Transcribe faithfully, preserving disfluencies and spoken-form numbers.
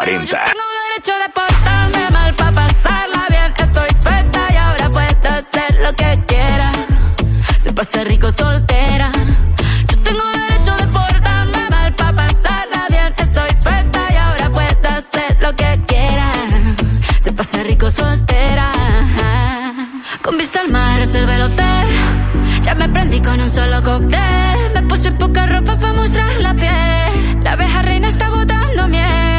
cuarenta. Tengo derecho de portarme mal pa' pasarla bien. Estoy suelta y ahora puedo hacer lo que quiera. Se pasa rico soltera. Yo tengo derecho de portarme mal pa' pasarla bien. Estoy suelta y ahora puedo hacer lo que quiera. Se pasa rico soltera. Con vista al mar reservé el hotel. Ya me prendí con un solo cóctel. Me puse poca ropa pa' mostrar la piel. La abeja reina está botando miel.